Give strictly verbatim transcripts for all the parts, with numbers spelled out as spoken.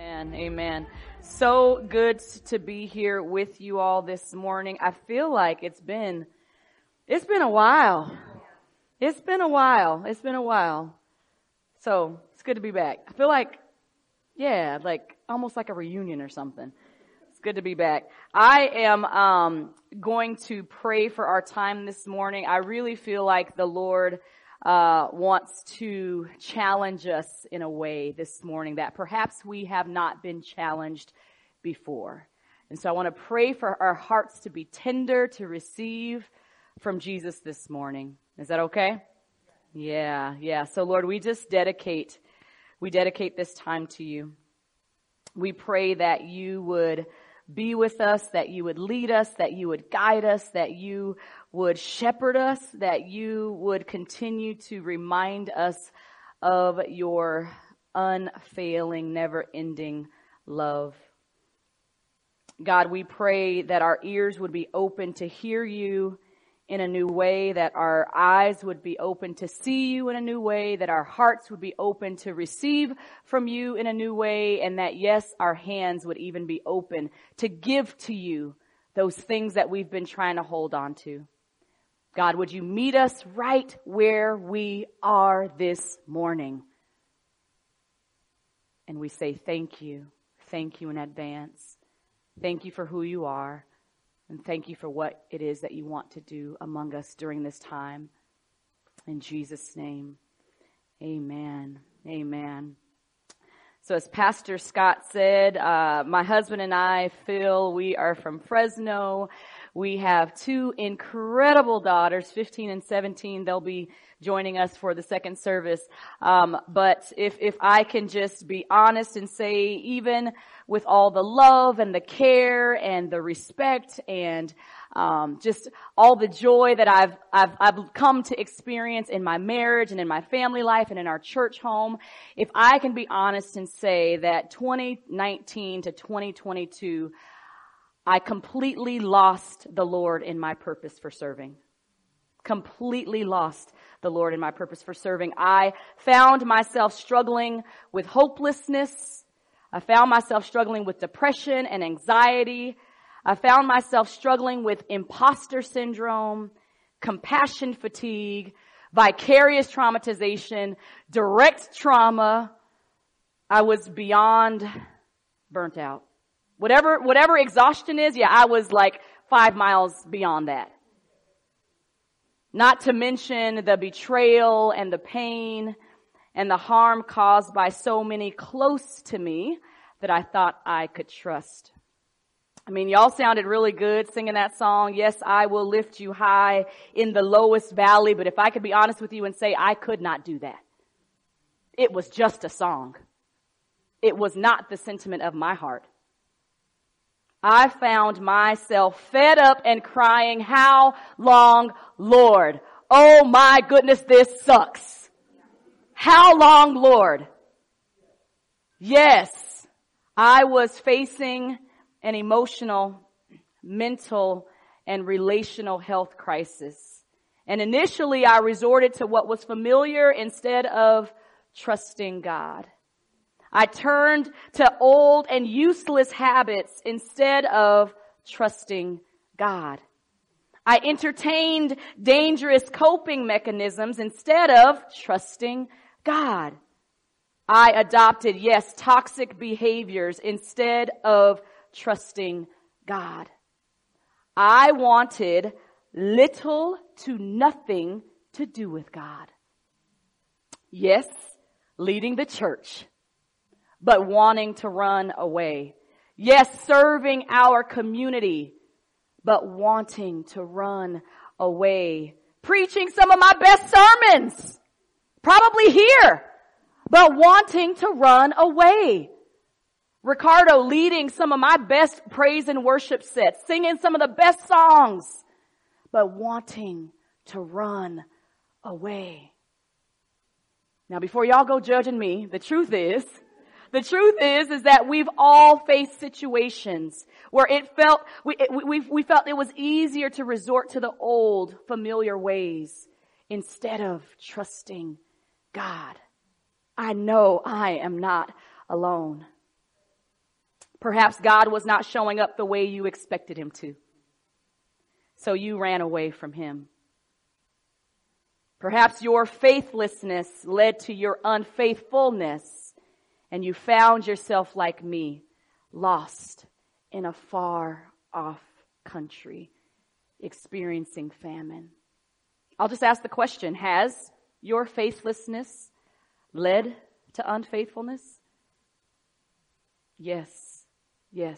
Amen. Amen. So good to be here with you all this morning. I feel like it's been, it's been a while. It's been a while. It's been a while. So it's good to be back. I feel like, yeah, like almost like a reunion or something. It's good to be back. I am um, going to pray for our time this morning. I really feel like the Lord uh wants to challenge us in a way this morning that perhaps we have not been challenged before. And so I want to pray for our hearts to be tender to receive from Jesus this morning. Is that okay? Yeah, yeah. So Lord, we just dedicate, we dedicate this time to you. We pray that you would be with us, that you would lead us, that you would guide us, that you would shepherd us, that you would continue to remind us of your unfailing, never-ending love. God, we pray that our ears would be open to hear you in a new way, that our eyes would be open to see you in a new way, that our hearts would be open to receive from you in a new way, and that, yes, our hands would even be open to give to you those things that we've been trying to hold on to. God, would you meet us right where we are this morning? And we say thank you. Thank you in advance. Thank you for who you are. And thank you for what it is that you want to do among us during this time. In Jesus' name, amen. Amen. So as Pastor Scott said, uh, my husband and I, Phil, we are from Fresno. We have two incredible daughters, fifteen and seventeen. They'll be joining us for the second service. Um, but if, if I can just be honest and say, even with all the love and the care and the respect and um, just all the joy that I've, I've, I've come to experience in my marriage and in my family life and in our church home, if I can be honest and say that twenty nineteen to twenty twenty-two, I completely lost the Lord in my purpose for serving. Completely lost the Lord in my purpose for serving. I found myself struggling with hopelessness. I found myself struggling with depression and anxiety. I found myself struggling with imposter syndrome, compassion fatigue, vicarious traumatization, direct trauma. I was beyond burnt out. Whatever, whatever exhaustion is, yeah, I was like five miles beyond that. Not to mention the betrayal and the pain and the harm caused by so many close to me that I thought I could trust. I mean, y'all sounded really good singing that song. Yes, I will lift you high in the lowest valley. But if I could be honest with you and say I could not do that. It was just a song. It was not the sentiment of my heart. I found myself fed up and crying, how long, Lord? Oh my goodness, this sucks. How long, Lord? Yes, I was facing an emotional, mental, and relational health crisis. And initially I resorted to what was familiar instead of trusting God. I turned to old and useless habits instead of trusting God. I entertained dangerous coping mechanisms instead of trusting God. I adopted, yes, toxic behaviors instead of trusting God. I wanted little to nothing to do with God. Yes, leading the church, but wanting to run away. Yes, serving our community, but wanting to run away. Preaching some of my best sermons, probably here, but wanting to run away. Ricardo leading some of my best praise and worship sets, singing some of the best songs, but wanting to run away. Now, before y'all go judging me, the truth is, The truth is, is that we've all faced situations where it felt, we, it, we, we felt it was easier to resort to the old familiar ways instead of trusting God. I know I am not alone. Perhaps God was not showing up the way you expected him to. So you ran away from him. Perhaps your faithlessness led to your unfaithfulness, and you found yourself like me, lost in a far off country, experiencing famine. I'll just ask the question, has your faithlessness led to unfaithfulness? Yes, yes.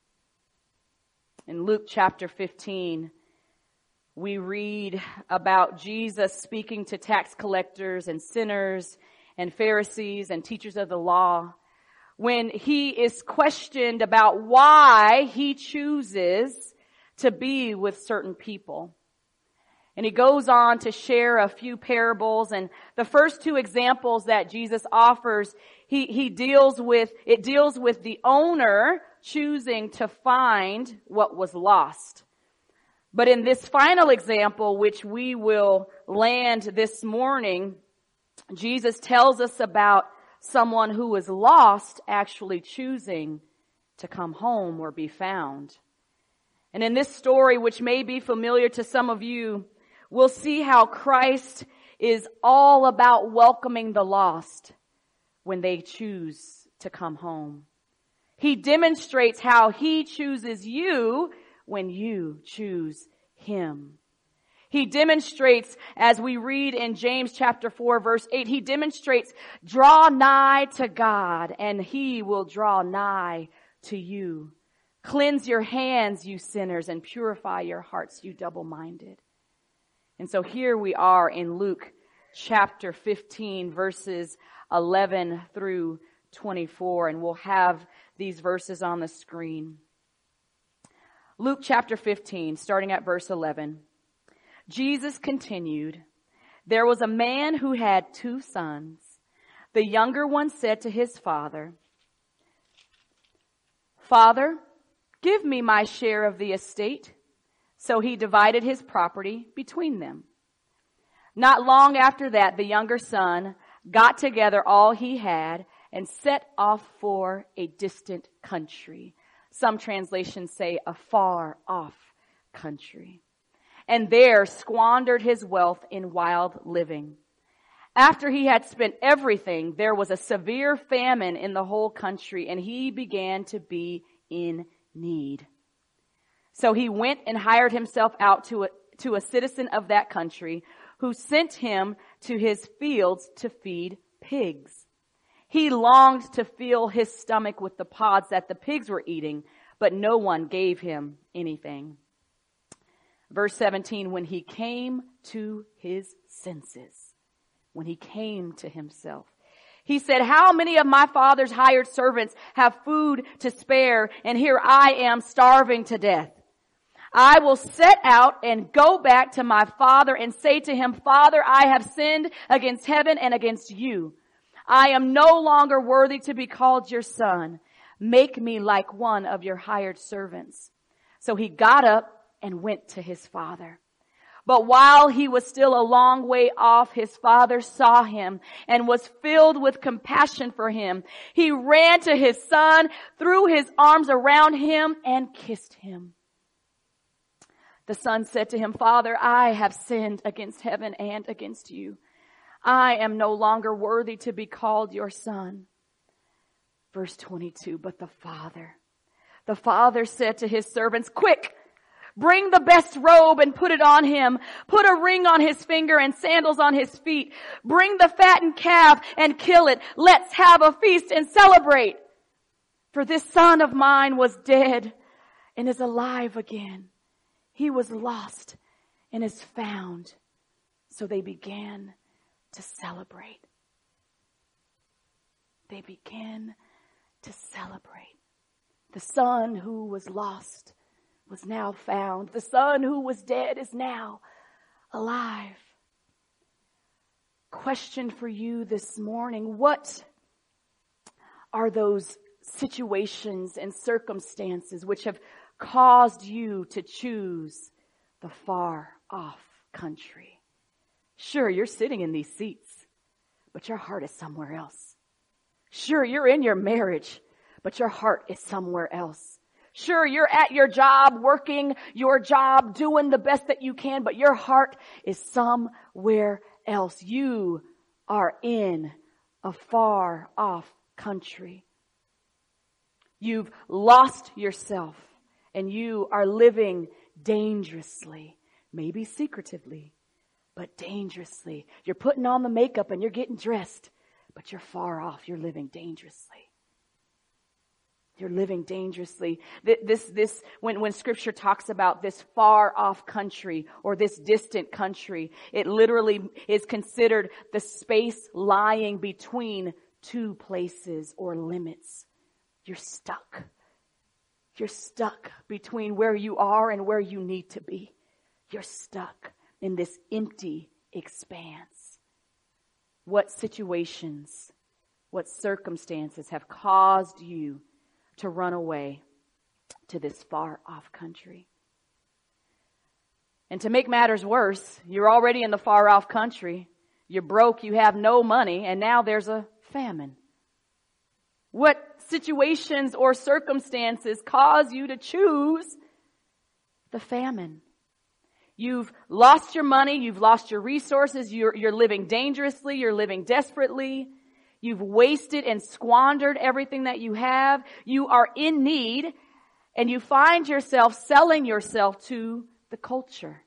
In Luke chapter fifteen, we read about Jesus speaking to tax collectors and sinners and Pharisees and teachers of the law when he is questioned about why he chooses to be with certain people. And he goes on to share a few parables, and the first two examples that Jesus offers, he, he deals with, it deals with the owner choosing to find what was lost. But in this final example, which we will land this morning, Jesus tells us about someone who was lost actually choosing to come home or be found. And in this story, which may be familiar to some of you, we'll see how Christ is all about welcoming the lost when they choose to come home. He demonstrates how he chooses you when you choose him. He demonstrates, as we read in James chapter four verse eight, he demonstrates, draw nigh to God and he will draw nigh to you. Cleanse your hands, you sinners, and purify your hearts, you double-minded. And so here we are in Luke chapter fifteen, verses eleven through twenty-four, and we'll have these verses on the screen. Luke chapter fifteen, starting at verse eleven. Jesus continued, there was a man who had two sons. The younger one said to his father, Father, give me my share of the estate. So he divided his property between them. Not long after that, the younger son got together all he had and set off for a distant country. Some translations say a far off country. And there squandered his wealth in wild living. After he had spent everything, there was a severe famine in the whole country, and he began to be in need. So he went and hired himself out to a, to a citizen of that country who sent him to his fields to feed pigs. He longed to fill his stomach with the pods that the pigs were eating, but no one gave him anything. Verse seventeen, when he came to his senses, when he came to himself, he said, how many of my father's hired servants have food to spare, and here I am starving to death? I will set out and go back to my father and say to him, Father, I have sinned against heaven and against you. I am no longer worthy to be called your son. Make me like one of your hired servants. So he got up and went to his father. But while he was still a long way off, his father saw him and was filled with compassion for him. He ran to his son, threw his arms around him, and kissed him. The son said to him, Father, I have sinned against heaven and against you. I am no longer worthy to be called your son. Verse twenty-two, but the father, the father said to his servants, quick, bring the best robe and put it on him. Put a ring on his finger and sandals on his feet. Bring the fattened calf and kill it. Let's have a feast and celebrate. For this son of mine was dead and is alive again. He was lost and is found. So they began to celebrate. They began to celebrate. The son who was lost was now found. The son who was dead is now alive. Question for you this morning. What are those situations and circumstances which have caused you to choose the far off country? Sure, you're sitting in these seats, but your heart is somewhere else. Sure, you're in your marriage, but your heart is somewhere else. Sure, you're at your job, working your job, doing the best that you can, but your heart is somewhere else. You are in a far off country. You've lost yourself and you are living dangerously, maybe secretively, but dangerously. You're putting on the makeup and you're getting dressed, but you're far off. You're living dangerously. You're living dangerously. This, this, when, when scripture talks about this far off country or this distant country, it literally is considered the space lying between two places or limits. You're stuck. You're stuck between where you are and where you need to be. You're stuck in this empty expanse. What situations, what circumstances have caused you to run away to this far off country? And to make matters worse, you're already in the far off country. You're broke, you have no money, and now there's a famine. What situations or circumstances cause you to choose the famine? You've lost your money, you've lost your resources, you're, you're living dangerously, you're living desperately. You've wasted and squandered everything that you have. You are in need and you find yourself selling yourself to the culture.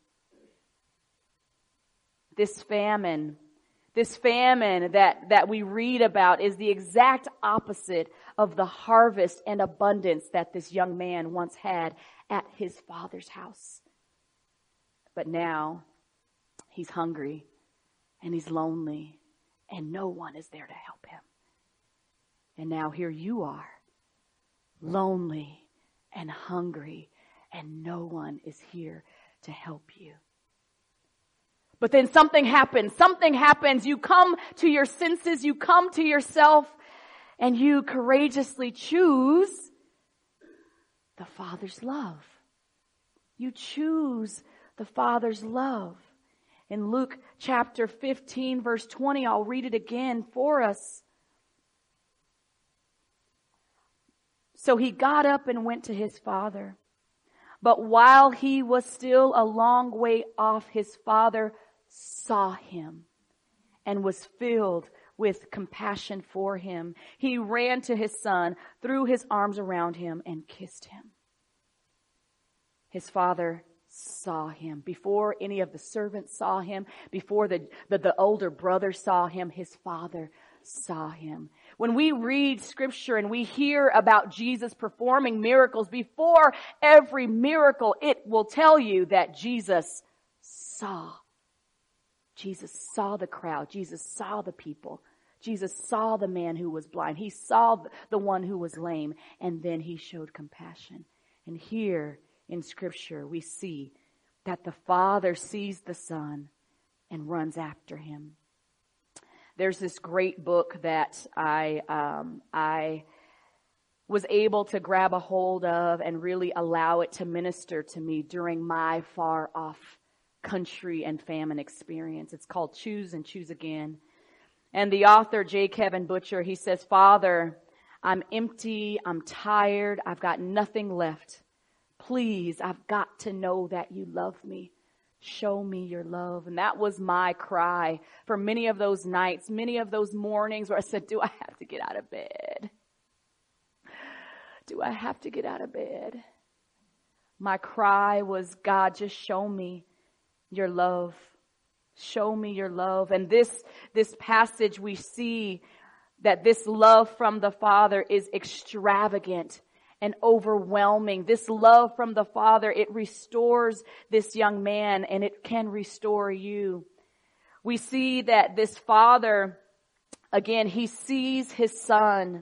This famine, this famine that, that we read about is the exact opposite of the harvest and abundance that this young man once had at his father's house. But now he's hungry and he's lonely. And no one is there to help him. And now here you are, lonely and hungry, and no one is here to help you. But then something happens. Something happens. You come to your senses. You come to yourself, and you courageously choose the Father's love. You choose the Father's love. In Luke chapter fifteen, verse twenty, I'll read it again for us. So he got up and went to his father. But while he was still a long way off, his father saw him and was filled with compassion for him. He ran to his son, threw his arms around him, and kissed him. His father saw him. Before any of the servants saw him, before the, the, the older brother saw him, his father saw him. When we read scripture and we hear about Jesus performing miracles, before every miracle, it will tell you that Jesus saw. Jesus saw the crowd. Jesus saw the people. Jesus saw the man who was blind. He saw the one who was lame, and then he showed compassion. And here in scripture, we see that the Father sees the Son and runs after him. There's this great book that I, um, I was able to grab a hold of and really allow it to minister to me during my far off country and famine experience. It's called Choose and Choose Again. And the author, J. Kevin Butcher, he says, "Father, I'm empty, I'm tired, I've got nothing left. Please, I've got to know that you love me. Show me your love." And that was my cry for many of those nights, many of those mornings where I said, do I have to get out of bed? Do I have to get out of bed? My cry was, God, just show me your love. Show me your love. And this, this passage, we see that this love from the Father is extravagant and overwhelming. This love from the Father, it restores this young man, and it can restore you. We see that this Father, again, he sees his Son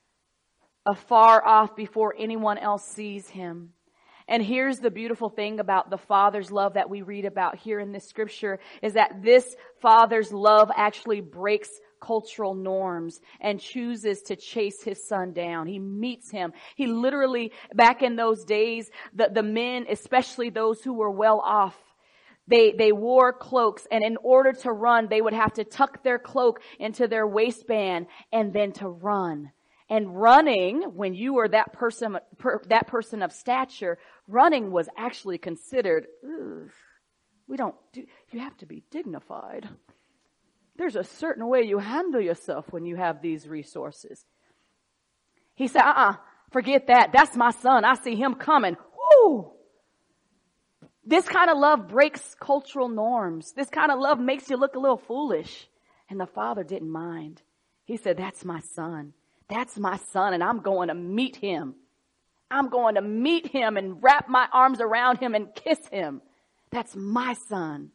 afar off before anyone else sees him. And here's the beautiful thing about the Father's love that we read about here in this scripture, is that this Father's love actually breaks cultural norms and chooses to chase his son down. He meets him. He literally, back in those days, the, the men, especially those who were well off, they, they wore cloaks, and in order to run, they would have to tuck their cloak into their waistband and then to run. And running, when you were that person, per, that person of stature, running was actually considered, we don't do, you have to be dignified. There's a certain way you handle yourself when you have these resources. He said, uh-uh, forget that. That's my son. I see him coming. Woo! This kind of love breaks cultural norms. This kind of love makes you look a little foolish. And the father didn't mind. He said, that's my son. That's my son, and I'm going to meet him. I'm going to meet him and wrap my arms around him and kiss him. That's my son.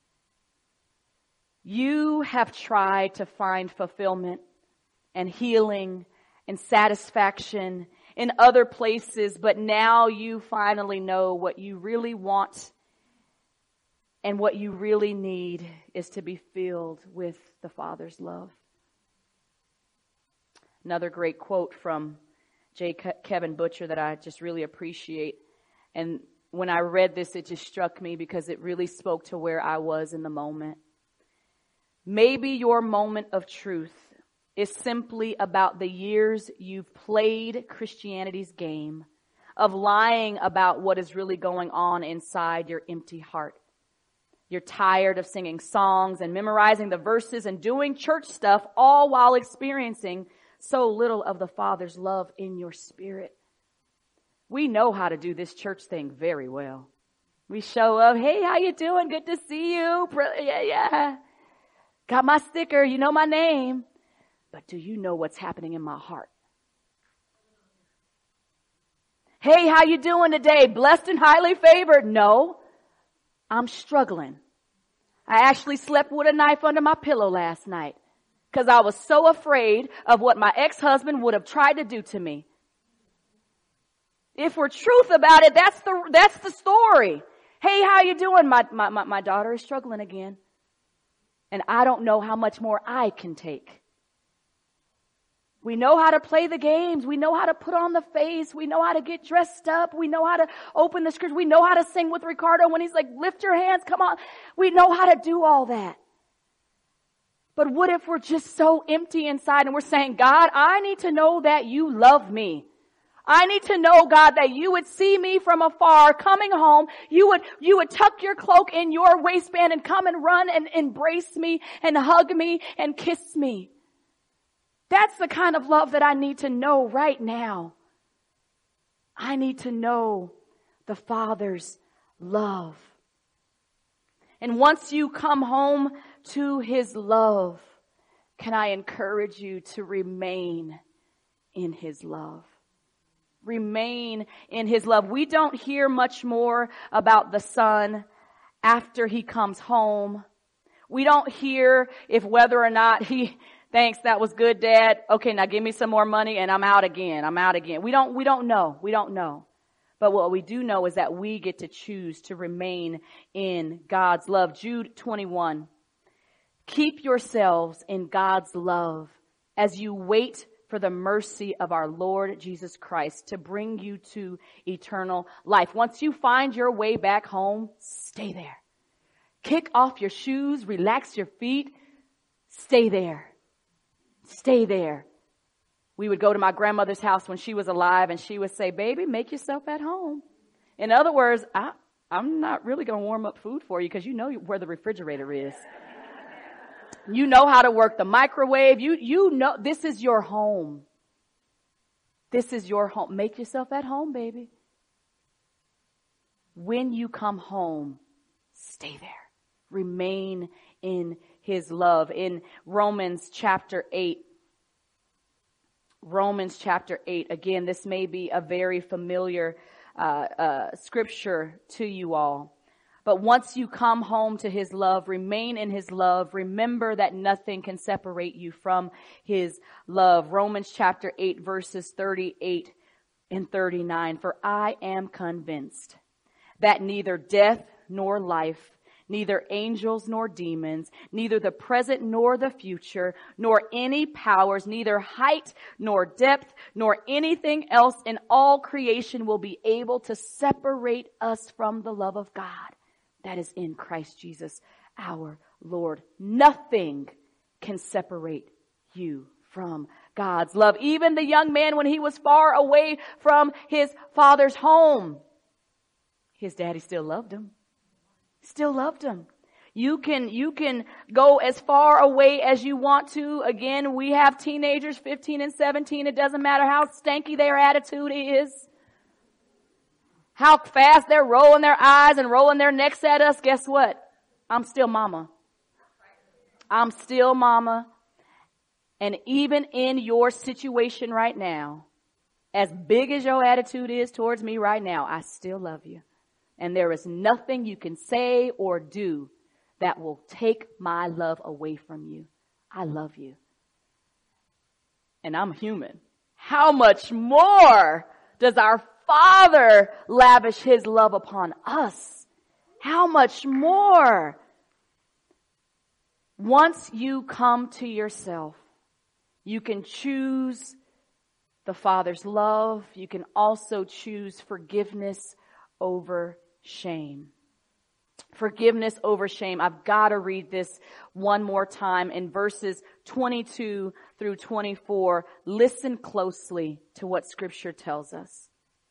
You have tried to find fulfillment and healing and satisfaction in other places, but now you finally know what you really want and what you really need is to be filled with the Father's love. Another great quote from J. Kevin Butcher that I just really appreciate. And when I read this, it just struck me because it really spoke to where I was in the moment. Maybe your moment of truth is simply about the years you've played Christianity's game of lying about what is really going on inside your empty heart. You're tired of singing songs and memorizing the verses and doing church stuff, all while experiencing so little of the Father's love in your spirit. We know how to do this church thing very well. We show up, hey, how you doing? Good to see you. Yeah, yeah. Got my sticker. You know my name. But do you know what's happening in my heart? Hey, how you doing today? Blessed and highly favored. No, I'm struggling. I actually slept with a knife under my pillow last night. Because I was so afraid of what my ex-husband would have tried to do to me. If we're truth about it, that's the that's the story. Hey, how you doing? My, my, my, my daughter is struggling again. And I don't know how much more I can take. We know how to play the games. We know how to put on the face. We know how to get dressed up. We know how to open the scripture. We know how to sing with Ricardo when he's like, lift your hands, come on. We know how to do all that. But what if we're just so empty inside and we're saying, God, I need to know that you love me. I need to know, God, that you would see me from afar coming home. You would, you would tuck your cloak in your waistband and come and run and embrace me and hug me and kiss me. That's the kind of love that I need to know right now. I need to know the Father's love. And once you come home to his love, can I encourage you to remain in his love? Remain in his love. We don't hear much more about the son after he comes home. We don't hear if whether or not he, thanks, that was good, Dad. Okay, now give me some more money and I'm out again. I'm out again. We don't, we don't know. We don't know. But what we do know is that we get to choose to remain in God's love. Jude twenty-one. Keep yourselves in God's love as you wait for the mercy of our Lord Jesus Christ to bring you to eternal life. Once you find your way back home, stay there. Kick off your shoes, relax your feet, stay there. Stay there. We would go to my grandmother's house when she was alive and she would say, baby, make yourself at home. In other words, I, I'm not really going to warm up food for you because you know where the refrigerator is. You know how to work the microwave. You, you know, this is your home. This is your home. Make yourself at home, baby. When you come home, stay there. Remain in his love. In Romans chapter eight, Romans chapter eight, again, this may be a very familiar uh, uh, scripture to you all. But once you come home to his love, remain in his love. Remember that nothing can separate you from his love. Romans chapter eight, verses thirty-eight and thirty-nine. For I am convinced that neither death nor life, neither angels nor demons, neither the present nor the future, nor any powers, neither height nor depth, nor anything else in all creation will be able to separate us from the love of God that is in Christ Jesus, our Lord. Nothing can separate you from God's love. Even the young man, when he was far away from his father's home, his daddy still loved him. Still loved him. You can, you can go as far away as you want to. Again, we have teenagers, fifteen and seventeen. It doesn't matter how stanky their attitude is, how fast they're rolling their eyes and rolling their necks at us. Guess what? I'm still mama. I'm still mama. And even in your situation right now, as big as your attitude is towards me right now, I still love you. And there is nothing you can say or do that will take my love away from you. I love you. And I'm human. How much more does our Father lavish his love upon us? How much more? Once you come to yourself, you can choose the Father's love. You can also choose forgiveness over shame. Forgiveness over shame. I've got to read this one more time in verses twenty-two through twenty-four. Listen closely to what Scripture tells us.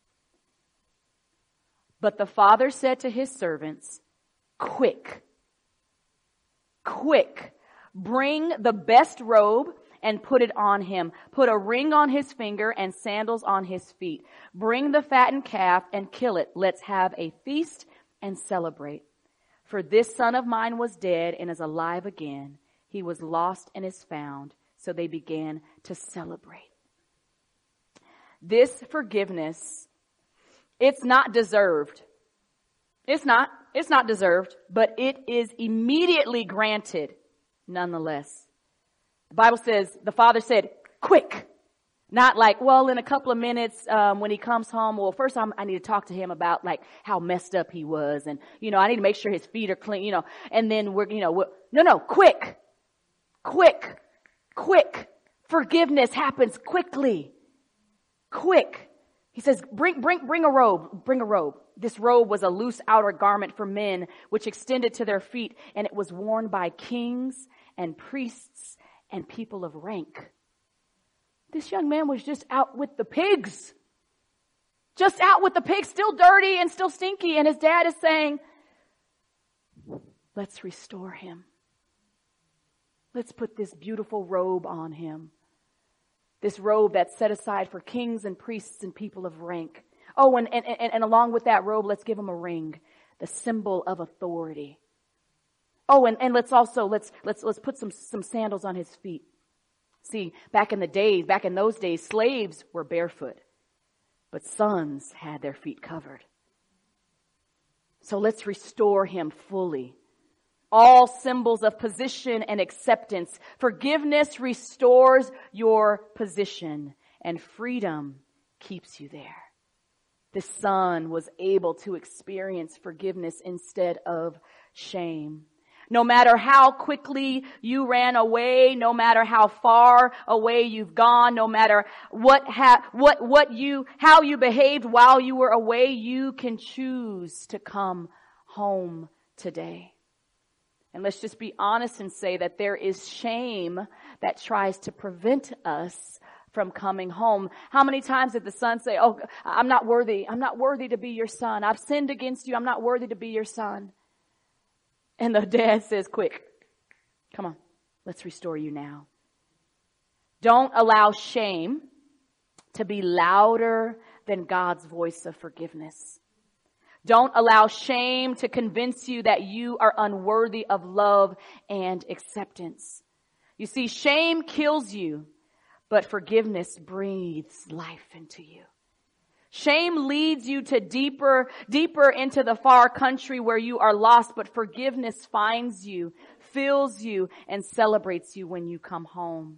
But the father said to his servants, quick, quick, bring the best robe and put it on him. Put a ring on his finger and sandals on his feet. Bring the fattened calf and kill it. Let's have a feast and celebrate. For this son of mine was dead and is alive again. He was lost and is found. So they began to celebrate. This forgiveness, it's not deserved. It's not. It's not deserved, but it is immediately granted nonetheless. The Bible says, the father said, quick. Not like, well, in a couple of minutes, um, when he comes home, well, first I'm, I need to talk to him about like how messed up he was. And, you know, I need to make sure his feet are clean, you know, and then we're, you know, we're, no, no, quick, quick, quick. Forgiveness happens quickly, quick. He says, bring, bring, bring a robe, bring a robe. This robe was a loose outer garment for men, which extended to their feet, and it was worn by kings and priests and people of rank. This young man was just out with the pigs. Just out with the pigs, still dirty and still stinky. And his dad is saying, let's restore him. Let's put this beautiful robe on him. This robe that's set aside for kings and priests and people of rank. Oh, and, and, and, and along with that robe, let's give him a ring, the symbol of authority. Oh, and, and let's also, let's, let's, let's put some, some sandals on his feet. See, back in the days, back in those days, slaves were barefoot, but sons had their feet covered. So let's restore him fully. All symbols of position and acceptance. Forgiveness restores your position, and freedom keeps you there. The son was able to experience forgiveness instead of shame. No matter how quickly you ran away, no matter how far away you've gone, no matter what ha- what what you how you behaved while you were away, you can choose to come home today. And let's just be honest and say that there is shame that tries to prevent us from coming home. How many times did the son say, oh, I'm not worthy. I'm not worthy to be your son. I've sinned against you. I'm not worthy to be your son. And the dad says, quick, come on, let's restore you now. Don't allow shame to be louder than God's voice of forgiveness. Don't allow shame to convince you that you are unworthy of love and acceptance. You see, shame kills you, but forgiveness breathes life into you. Shame leads you to deeper, deeper into the far country where you are lost, but forgiveness finds you, fills you, and celebrates you when you come home.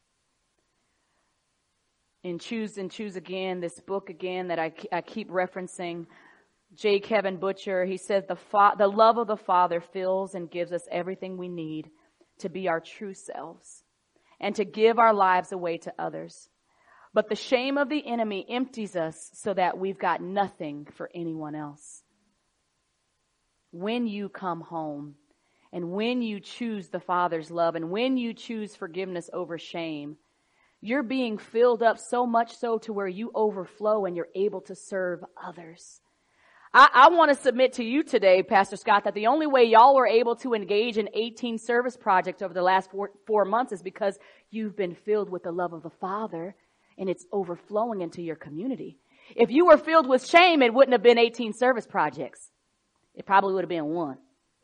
In Choose and Choose Again, this book again that I, I keep referencing, J. Kevin Butcher, he says, the, fa- the love of the Father fills and gives us everything we need to be our true selves and to give our lives away to others. But the shame of the enemy empties us so that we've got nothing for anyone else. When you come home and when you choose the Father's love and when you choose forgiveness over shame, You're being filled up so much so to where you overflow and you're able to serve others. I, I want to submit to you today, Pastor Scott, that the only way y'all were able to engage in eighteen service projects over the last four, four months is because you've been filled with the love of the Father and it's overflowing into your community. If you were filled with shame, it wouldn't have been eighteen service projects. It probably would have been one.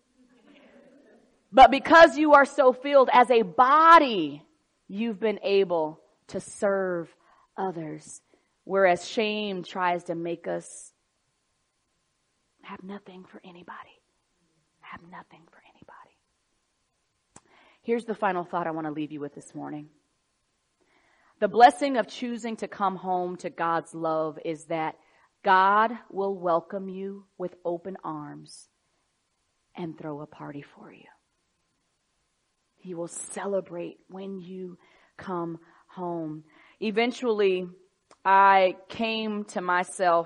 But because you are so filled as a body, you've been able to serve others. Whereas shame tries to make us have nothing for anybody. Have nothing for anybody. Here's the final thought I want to leave you with this morning. The blessing of choosing to come home to God's love is that God will welcome you with open arms and throw a party for you. He will celebrate when you come home. Eventually, I came to myself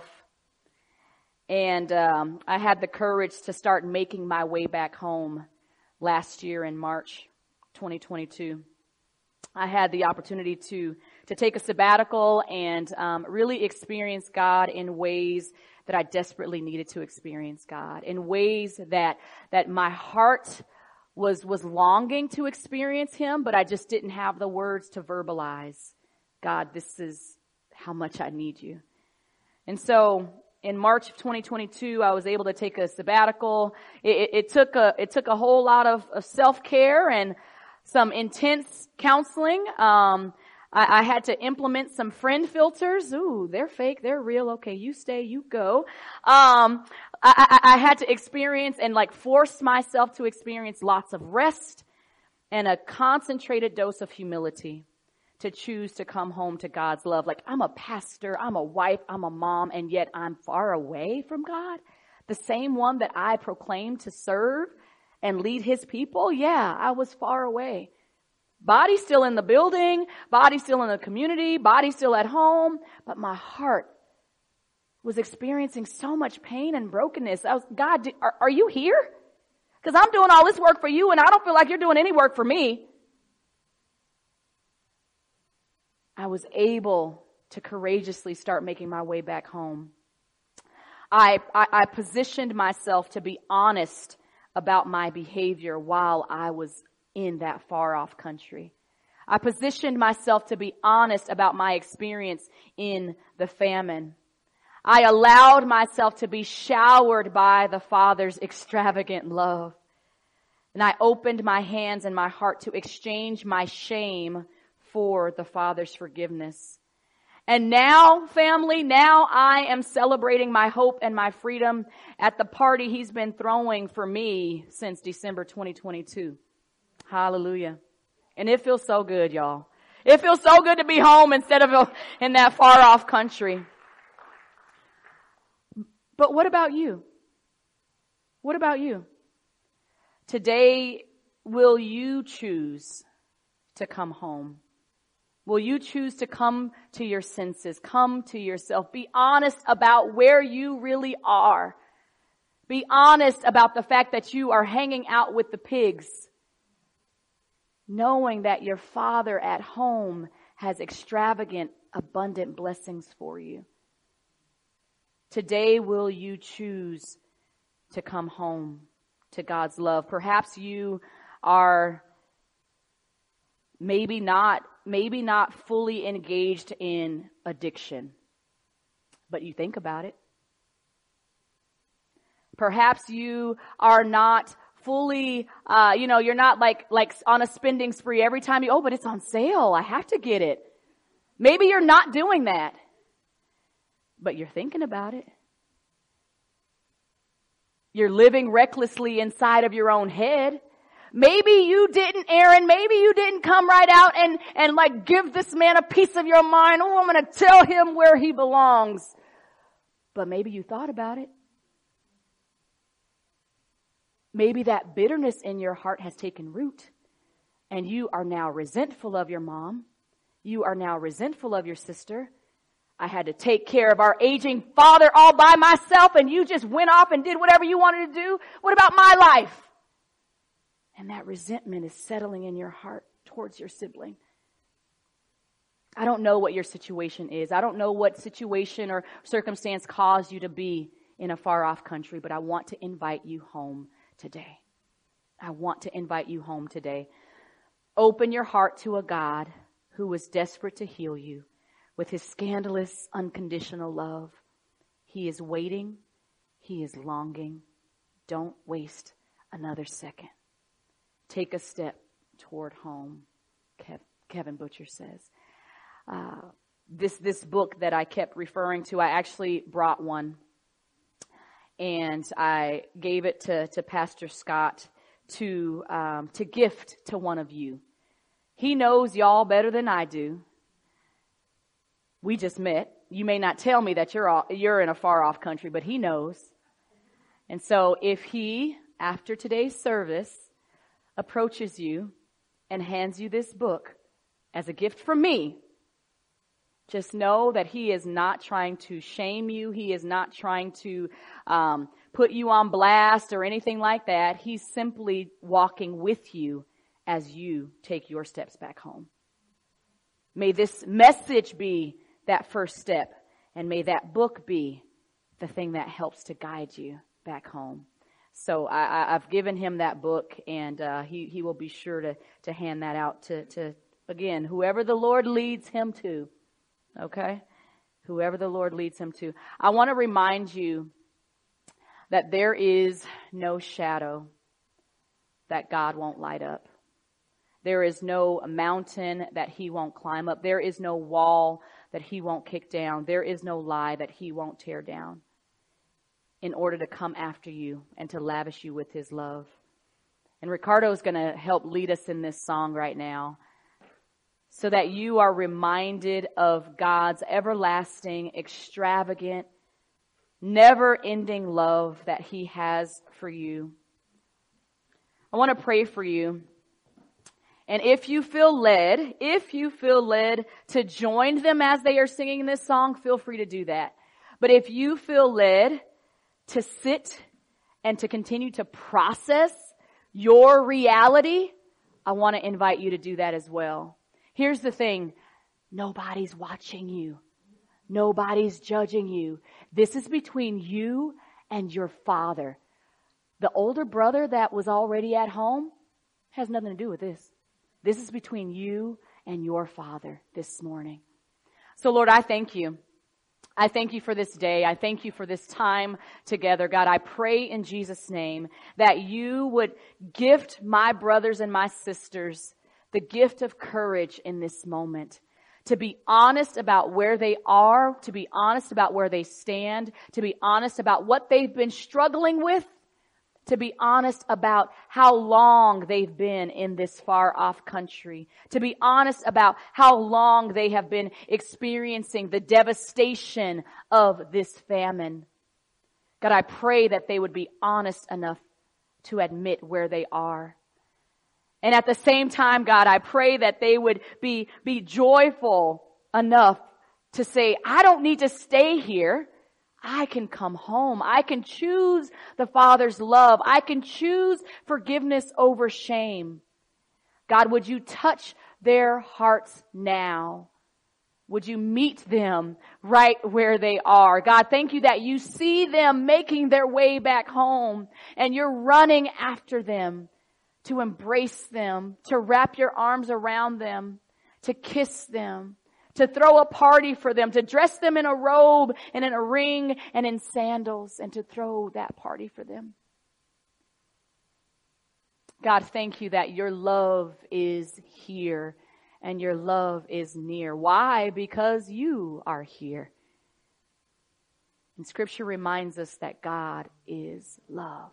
and um, I had the courage to start making my way back home last year in March twenty twenty-two. I had the opportunity to to take a sabbatical and um, really experience God in ways that I desperately needed to experience God, in ways that that my heart was was longing to experience Him, but I just didn't have the words to verbalize. God, this is how much I need you. And so in March of twenty twenty-two, I was able to take a sabbatical. It, it, it took a it took a whole lot of, of self-care and some intense counseling. Um, I, I had to implement some friend filters. Ooh, they're fake, they're real. Okay, you stay, you go. Um, I, I, I had to experience and like force myself to experience lots of rest and a concentrated dose of humility to choose to come home to God's love. Like, I'm a pastor, I'm a wife, I'm a mom, and yet I'm far away from God. The same one that I proclaim to serve and lead His people. Yeah, I was far away. Body still in the building, body still in the community, body still at home, but my heart was experiencing so much pain and brokenness. I was, God, do, are, are you here? Because I'm doing all this work for you and I don't feel like you're doing any work for me. I was able to courageously start making my way back home. I, I, I positioned myself to be honest about my behavior while I was in that far off country. I positioned myself to be honest about my experience in the famine. I allowed myself to be showered by the Father's extravagant love. And I opened my hands and my heart to exchange my shame for the Father's forgiveness. And now, family, now I am celebrating my hope and my freedom at the party He's been throwing for me since December twenty twenty-two. Hallelujah. And it feels so good, y'all. It feels so good to be home instead of in that far off country. But what about you? What about you? Today, will you choose to come home? Will you choose to come to your senses, come to yourself, be honest about where you really are? Be honest about the fact that you are hanging out with the pigs, knowing that your Father at home has extravagant, abundant blessings for you. Today, will you choose to come home to God's love? Perhaps you are maybe not Maybe not fully engaged in addiction, but you think about it. Perhaps you are not fully, uh, you know, you're not like, like on a spending spree every time you, oh, but it's on sale, I have to get it. Maybe you're not doing that, but you're thinking about it. You're living recklessly inside of your own head. Maybe you didn't, Aaron, maybe you didn't come right out and, and like give this man a piece of your mind. Oh, I'm going to tell him where he belongs. But maybe you thought about it. Maybe that bitterness in your heart has taken root and you are now resentful of your mom. You are now resentful of your sister. I had to take care of our aging father all by myself and you just went off and did whatever you wanted to do. What about my life? And that resentment is settling in your heart towards your sibling. I don't know what your situation is. I don't know what situation or circumstance caused you to be in a far off country, but I want to invite you home today. I want to invite you home today. Open your heart to a God who was desperate to heal you with his scandalous, unconditional love. He is waiting. He is longing. Don't waste another second. Take a step toward home, Kev, Kevin Butcher says. Uh, this, this book that I kept referring to, I actually brought one. And I gave it to, to Pastor Scott to, um, to gift to one of you. He knows y'all better than I do. We just met. You may not tell me that you're all, you're in a far off country, but he knows. And so if he, after today's service, approaches you and hands you this book as a gift from me, just know that he is not trying to shame you. He is not trying to um, put you on blast or anything like that. He's simply walking with you as you take your steps back home. May this message be that first step, and may that book be the thing that helps to guide you back home. So I, I've given him that book, and uh, he, he will be sure to, to hand that out to, to, again, whoever the Lord leads him to. Okay? Whoever the Lord leads him to. I want to remind you that there is no shadow that God won't light up. There is no mountain that he won't climb up. There is no wall that he won't kick down. There is no lie that he won't tear down in order to come after you and to lavish you with his love. And Ricardo is going to help lead us in this song right now, so that you are reminded of God's everlasting, extravagant, never-ending love that he has for you. I want to pray for you. And if you feel led, if you feel led to join them as they are singing this song, feel free to do that. But if you feel led to sit and to continue to process your reality, I want to invite you to do that as well. Here's the thing. Nobody's watching you. Nobody's judging you. This is between you and your Father. The older brother that was already at home has nothing to do with this. This is between you and your Father this morning. So Lord, I thank you. I thank you for this day. I thank you for this time together. God, I pray in Jesus' name that you would gift my brothers and my sisters the gift of courage in this moment, to be honest about where they are, to be honest about where they stand, to be honest about what they've been struggling with, to be honest about how long they've been in this far off country, to be honest about how long they have been experiencing the devastation of this famine. God, I pray that they would be honest enough to admit where they are. And at the same time, God, I pray that they would be, be joyful enough to say, I don't need to stay here. I can come home. I can choose the Father's love. I can choose forgiveness over shame. God, would you touch their hearts now? Would you meet them right where they are? God, thank you that you see them making their way back home and you're running after them to embrace them, to wrap your arms around them, to kiss them, to throw a party for them, to dress them in a robe and in a ring and in sandals, and to throw that party for them. God, thank you that your love is here and your love is near. Why? Because you are here. And Scripture reminds us that God is love.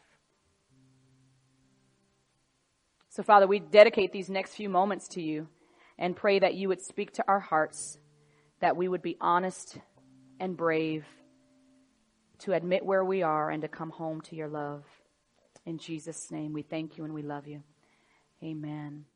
So, Father, we dedicate these next few moments to you and pray that you would speak to our hearts, that we would be honest and brave to admit where we are and to come home to your love. In Jesus' name, we thank you and we love you. Amen.